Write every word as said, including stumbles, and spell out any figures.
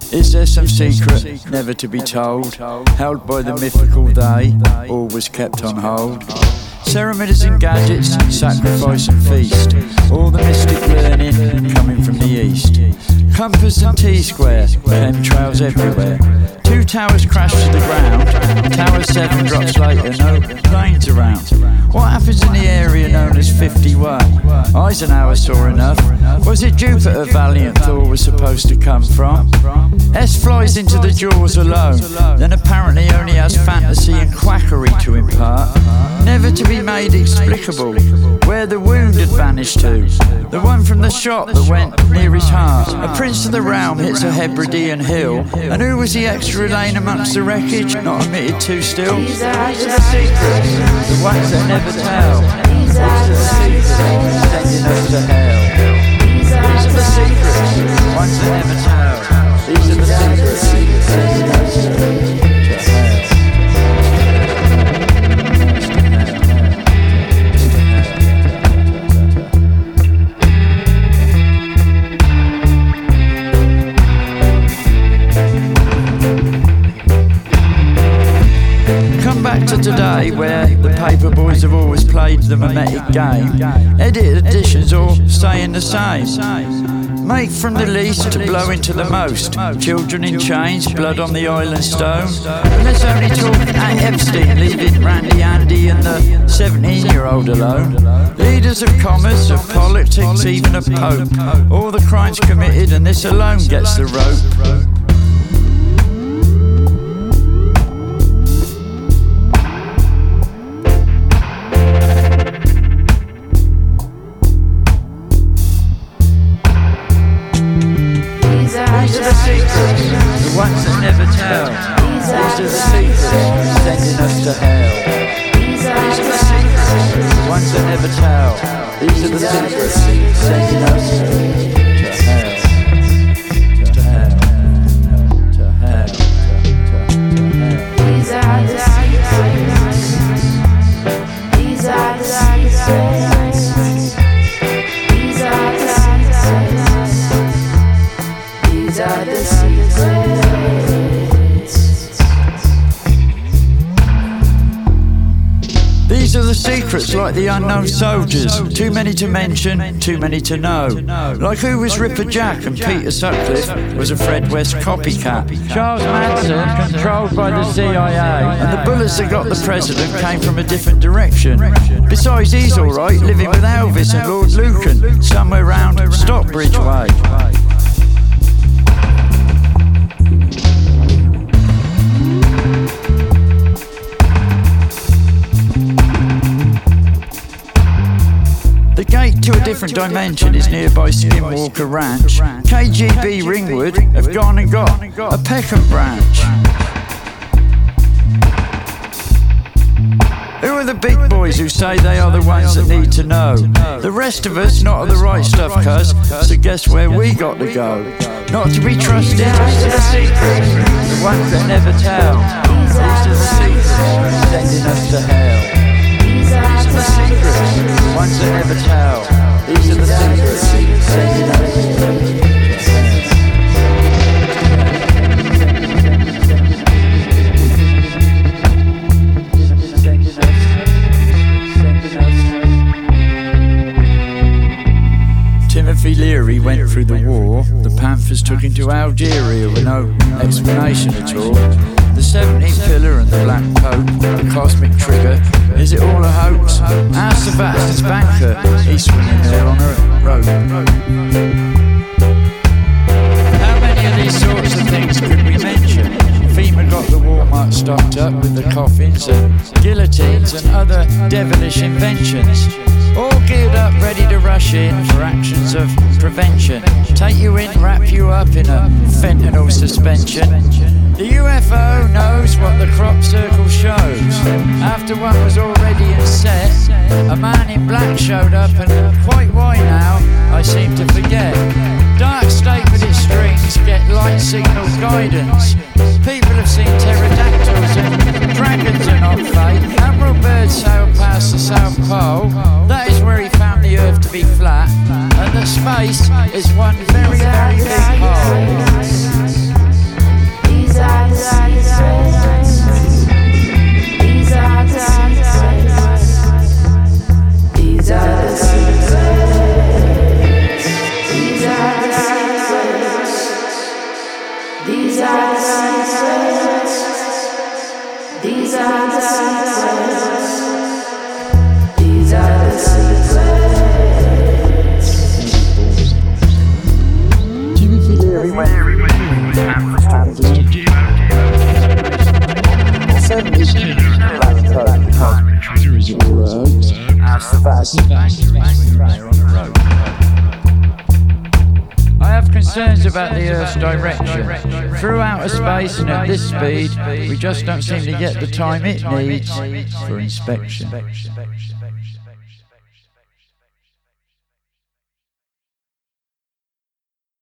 Is there some secret never to be told, held by the mythical they, always kept on hold? Ceremonies and gadgets, sacrifice and feast, all the mystic learning coming from the east. Compass and T-square, chemtrails everywhere. Two towers crash to the ground, Tower seven drops later, no planes around. What happens in the area known as fifty-one? Eisenhower saw enough. Was it Jupiter Valiant Thor was supposed to come from? S flies into the jaws alone, then apparently only has fantasy and quackery to impart. Never to be made explicable, where the wound had vanished to. The one from the shot that went near his heart. A prince of the realm hits a Hebridean hill, and who was the extra lane amongst the wreckage, not admitted to still? These are the secrets, the ones that never tell. These are the secrets, sending us to hell. These are the secrets, the ones that never tell. These are the secrets, sending us to hell. Back to today, where the paper boys have always played the mimetic game. Edit additions all staying the same. Make from the least to blow into the most. Children in chains, blood on the island stone. And let's only talk at Epstein, leaving Randy, Andy and the seventeen-year-old alone. Leaders of commerce, of politics, even of Pope. All the crimes committed, and this alone gets the rope. These are the secrets, the ones that never tell. These are the secrets, sending us to hell. These are the secrets, the ones that never tell. These are the secrets, sending us to hell. To hell, to hell, to hell. These are the secrets. These are the secrets. These are the secrets. These are the secrets. These are the secrets, like the unknown soldiers. Too many to mention, too many to know. Like who was Ripper Jack and Peter Sutcliffe was a Fred West copycat. Charles Manson, controlled by the C I A. And the bullets that got the president came from a different direction. Besides, he's alright, living with Elvis and Lord Lucan, somewhere round Stockbridge Way. The gate to a different dimension is nearby Skinwalker Ranch. K G B Ringwood have gone and got a Peckham branch. Who are the big boys who say they are the ones that need to know? The rest of us not are the right stuff, cuz, so guess where we got to go? Not to be trusted. These are the secrets, the ones that never tell. These are the secrets, sending us to hell. These are the secrets, the ones that never tell. These are the secrets, sending us to hell. Timothy Leary went through the war. The Panthers took him to Algeria with no explanation at all. The seventeenth pillar and the Black Pope, the cosmic trigger. Is it all a hoax? Our Sebastian's banker, he's swimming there on a rope. How many of these sorts of things could we mention? FEMA got the Walmart stocked up with the coffins and guillotines and other devilish inventions. All geared up, ready to rush in for actions of prevention. Take you in, wrap you up in a fentanyl suspension. The U F O knows what the crop circle shows. After one was already in set, a man in black showed up, and quite why now, I seem to forget. Dark state with its strings get light signal guidance. People have seen pterodactyls and dragons are not fake. Admiral Byrd sailed past the South Pole. That is where he found the Earth to be flat, and that space is one very, very big hole. I have concerns about the Earth's direction. Through outer space and at this speed, we just don't seem to get the time it needs for inspection.